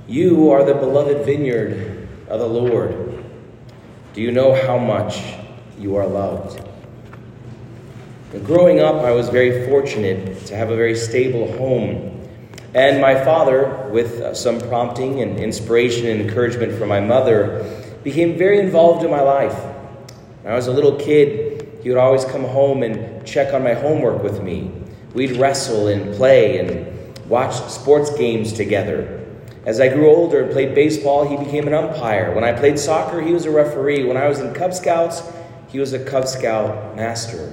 You are the beloved vineyard of the Lord. Do you know how much you are loved? And growing up, I was very fortunate to have a very stable home. And my father, with some prompting and inspiration and encouragement from my mother, became very involved in my life. When I was a little kid, he would always come home and check on my homework with me. We'd wrestle and play and watch sports games together. As I grew older and played baseball, he became an umpire. When I played soccer, he was a referee. When I was in Cub Scouts, he was a Cub Scout master.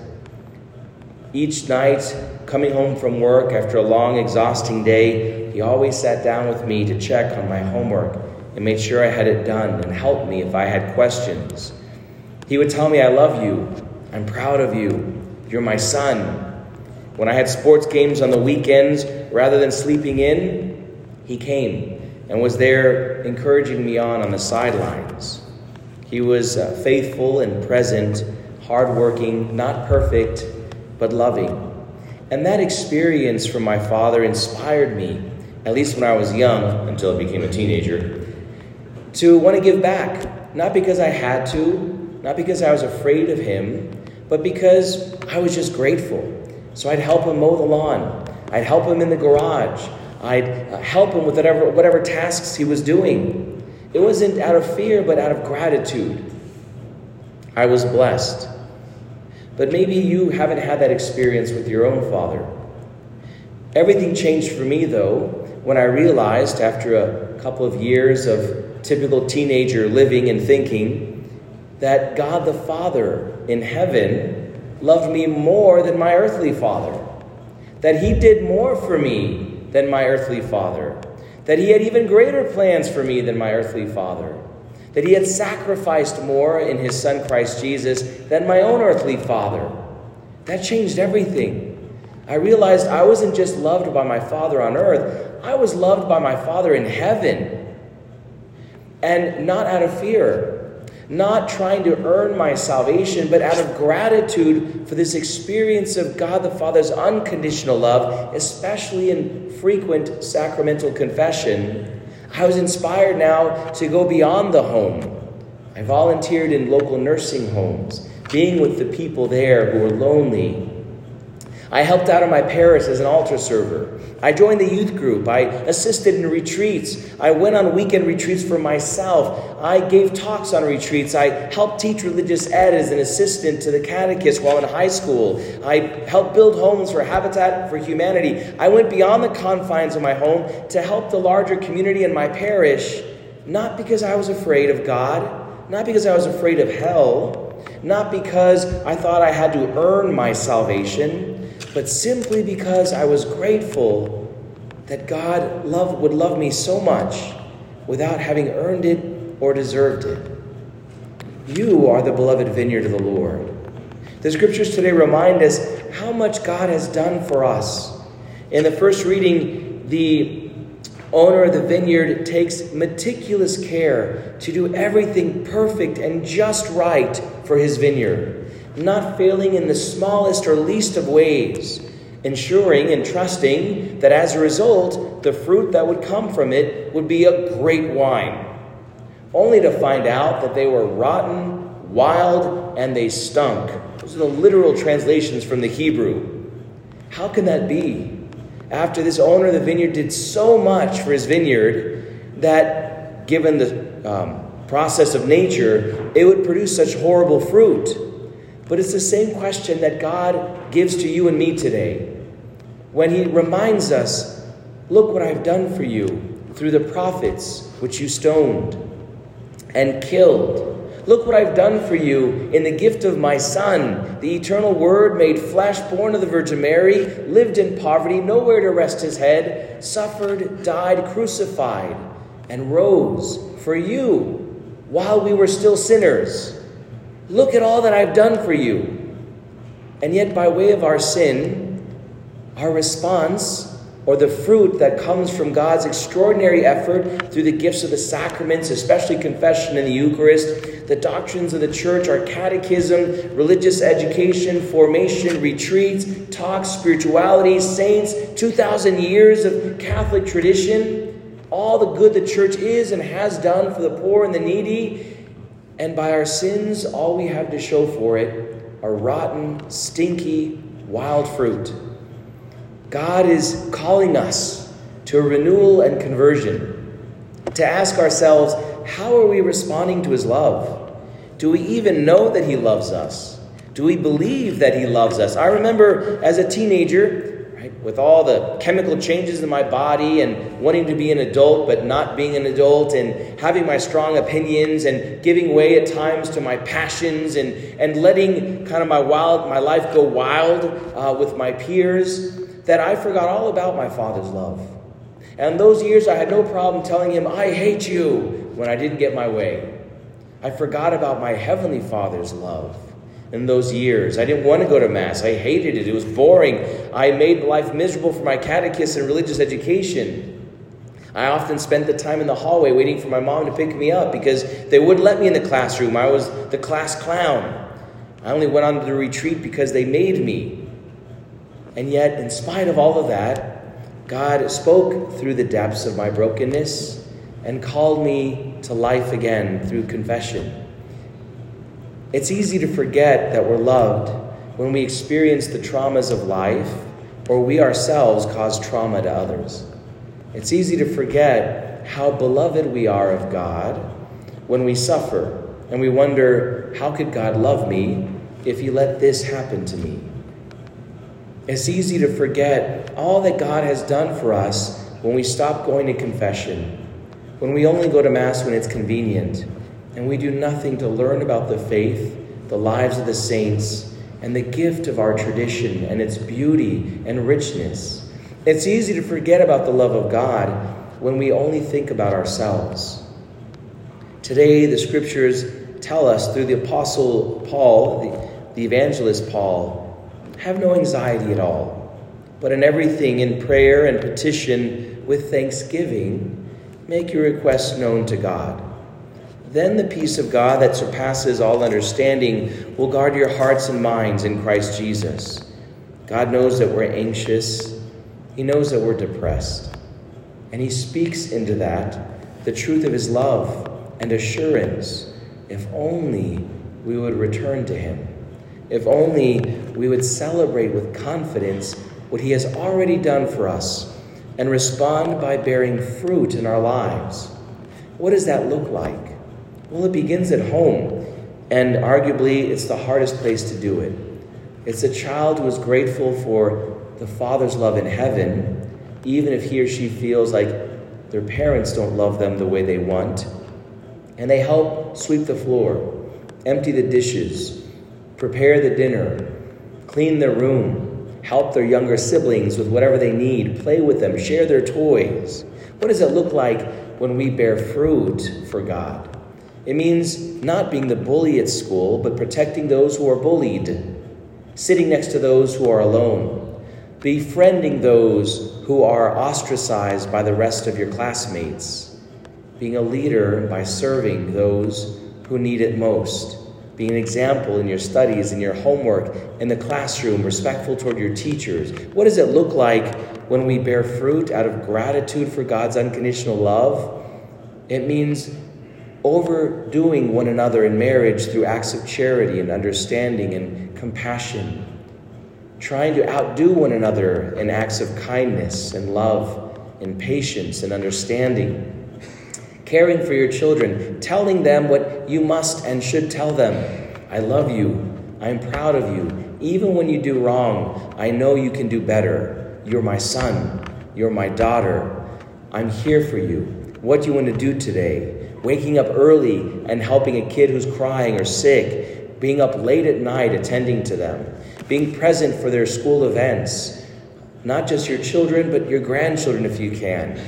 Each night, coming home from work after a long, exhausting day, he always sat down with me to check on my homework and made sure I had it done and helped me if I had questions. He would tell me, "I love you. I'm proud of you. You're my son." When I had sports games on the weekends, rather than sleeping in, he came and was there encouraging me on the sidelines. He was faithful and present, hardworking, not perfect, but loving. And that experience from my father inspired me, at least when I was young, until I became a teenager, to want to give back. Not because I had to, not because I was afraid of him, but because I was just grateful. So I'd help him mow the lawn. I'd help him in the garage. I'd help him with whatever tasks he was doing. It wasn't out of fear, but out of gratitude. I was blessed. But maybe you haven't had that experience with your own father. Everything changed for me, though, when I realized after a couple of years of typical teenager living and thinking that God the Father in heaven loved me more than my earthly father. That he did more for me than my earthly father. That he had even greater plans for me than my earthly father. That he had sacrificed more in his son Christ Jesus than my own earthly father. That changed everything. I realized I wasn't just loved by my Father on earth, I was loved by my Father in heaven. And not out of fear, not trying to earn my salvation, but out of gratitude for this experience of God the Father's unconditional love, especially in frequent sacramental confession. I was inspired now to go beyond the home. I volunteered in local nursing homes, being with the people there who were lonely. I helped out in my parish as an altar server. I joined the youth group. I assisted in retreats. I went on weekend retreats for myself. I gave talks on retreats. I helped teach religious ed as an assistant to the catechist while in high school. I helped build homes for Habitat for Humanity. I went beyond the confines of my home to help the larger community in my parish, not because I was afraid of God, not because I was afraid of hell, not because I thought I had to earn my salvation, but simply because I was grateful that God would love me so much without having earned it or deserved it. You are the beloved vineyard of the Lord. The scriptures today remind us how much God has done for us. In the first reading, the owner of the vineyard takes meticulous care to do everything perfect and just right for his vineyard, not failing in the smallest or least of ways, ensuring and trusting that as a result, the fruit that would come from it would be a great wine, only to find out that they were rotten, wild, and they stunk. Those are the literal translations from the Hebrew. How can that be? After this owner of the vineyard did so much for his vineyard that, given the process of nature, it would produce such horrible fruit. But it's the same question that God gives to you and me today when he reminds us, look what I've done for you through the prophets which you stoned and killed. Look what I've done for you in the gift of my Son, the eternal Word made flesh, born of the Virgin Mary, lived in poverty, nowhere to rest his head, suffered, died, crucified, and rose for you while we were still sinners. Look at all that I've done for you. And yet, by way of our sin, our response, or the fruit that comes from God's extraordinary effort through the gifts of the sacraments, especially confession and the Eucharist, the doctrines of the church, our catechism, religious education, formation, retreats, talks, spirituality, saints, 2,000 years of Catholic tradition, all the good the church is and has done for the poor and the needy, and by our sins, all we have to show for it are rotten, stinky, wild fruit. God is calling us to a renewal and conversion, to ask ourselves, how are we responding to his love? Do we even know that he loves us? Do we believe that he loves us? I remember as a teenager, right, with all the chemical changes in my body and wanting to be an adult but not being an adult, and having my strong opinions and giving way at times to my passions, and letting kind of my life go wild with my peers, that I forgot all about my Father's love. And those years I had no problem telling him, I hate you, when I didn't get my way. I forgot about my Heavenly Father's love. In those years, I didn't want to go to Mass. I hated it. It was boring. I made life miserable for my catechist and religious education. I often spent the time in the hallway waiting for my mom to pick me up because they wouldn't let me in the classroom. I was the class clown. I only went on to the retreat because they made me. And yet, in spite of all of that, God spoke through the depths of my brokenness and called me to life again through confession. It's easy to forget that we're loved when we experience the traumas of life or we ourselves cause trauma to others. It's easy to forget how beloved we are of God when we suffer and we wonder, how could God love me if he let this happen to me? It's easy to forget all that God has done for us when we stop going to confession, when we only go to Mass when it's convenient, and we do nothing to learn about the faith, the lives of the saints, and the gift of our tradition and its beauty and richness. It's easy to forget about the love of God when we only think about ourselves. Today, the scriptures tell us through the Apostle Paul, the evangelist Paul, have no anxiety at all, but in everything, in prayer and petition with thanksgiving, make your requests known to God. Then the peace of God that surpasses all understanding will guard your hearts and minds in Christ Jesus. God knows that we're anxious. He knows that we're depressed. And he speaks into that the truth of his love and assurance, if only we would return to him. If only we would celebrate with confidence what he has already done for us and respond by bearing fruit in our lives. What does that look like? Well, it begins at home, and arguably it's the hardest place to do it. It's a child who is grateful for the Father's love in heaven, even if he or she feels like their parents don't love them the way they want. And they help sweep the floor, empty the dishes, prepare the dinner, clean their room, help their younger siblings with whatever they need, play with them, share their toys. What does it look like when we bear fruit for God? It means not being the bully at school, but protecting those who are bullied, sitting next to those who are alone, befriending those who are ostracized by the rest of your classmates, being a leader by serving those who need it most, being an example in your studies, in your homework, in the classroom, respectful toward your teachers. What does it look like when we bear fruit out of gratitude for God's unconditional love? It means overdoing one another in marriage through acts of charity and understanding and compassion, trying to outdo one another in acts of kindness and love and patience and understanding, caring for your children, telling them what you must and should tell them. I love you. I'm proud of you. Even when you do wrong, I know you can do better. You're my son. You're my daughter. I'm here for you. What do you want to do today? Waking up early and helping a kid who's crying or sick. Being up late at night attending to them. Being present for their school events. Not just your children, but your grandchildren if you can.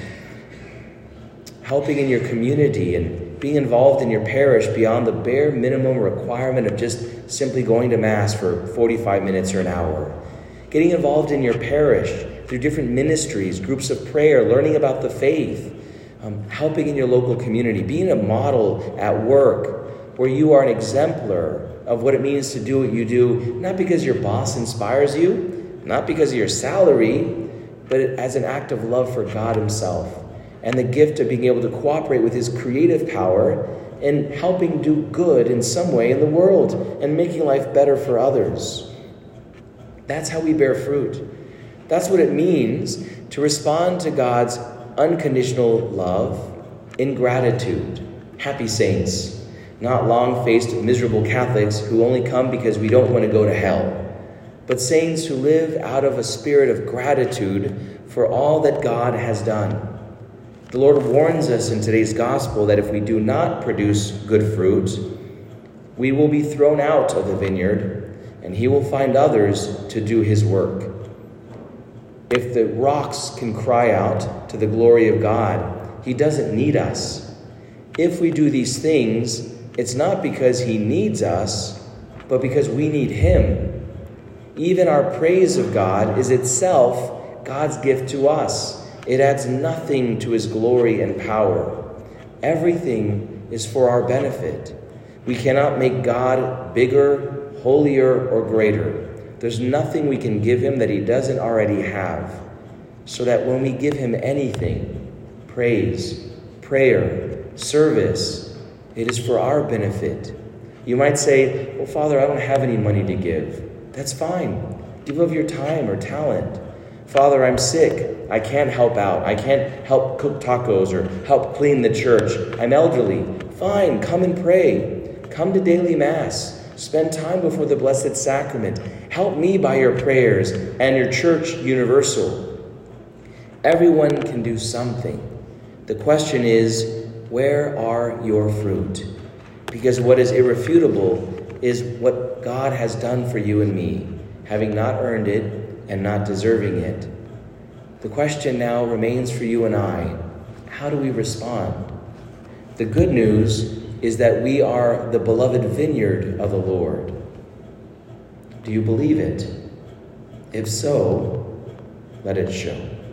Helping in your community and being involved in your parish beyond the bare minimum requirement of just simply going to Mass for 45 minutes or an hour. Getting involved in your parish through different ministries, groups of prayer, learning about the faith. Helping in your local community, being a model at work where you are an exemplar of what it means to do what you do, not because your boss inspires you, not because of your salary, but as an act of love for God himself. and the gift of being able to cooperate with his creative power in helping do good in some way in the world and making life better for others. That's how we bear fruit. That's what it means to respond to God's unconditional love in gratitude. Happy saints, not long-faced, miserable Catholics who only come because we don't want to go to hell, but saints who live out of a spirit of gratitude for all that God has done. The Lord warns us in today's gospel that if we do not produce good fruit, we will be thrown out of the vineyard, and he will find others to do his work. If the rocks can cry out to the glory of God, he doesn't need us. If we do these things, it's not because he needs us, but because we need him. Even our praise of God is itself God's gift to us. It adds nothing to his glory and power. Everything is for our benefit. We cannot make God bigger, holier, or greater. There's nothing we can give him that he doesn't already have. So that when we give him anything, praise, prayer, service, it is for our benefit. You might say, well, Father, I don't have any money to give. That's fine. Give of your time or talent. Father, I'm sick. I can't help out. I can't help cook tacos or help clean the church. I'm elderly. Fine, come and pray. Come to daily Mass. Spend time before the Blessed Sacrament. Help me by your prayers and your church universal. Everyone can do something. The question is, where are your fruit? Because what is irrefutable is what God has done for you and me, having not earned it and not deserving it. The question now remains for you and I, how do we respond? The good news is that we are the beloved vineyard of the Lord. Do you believe it? If so, let it show.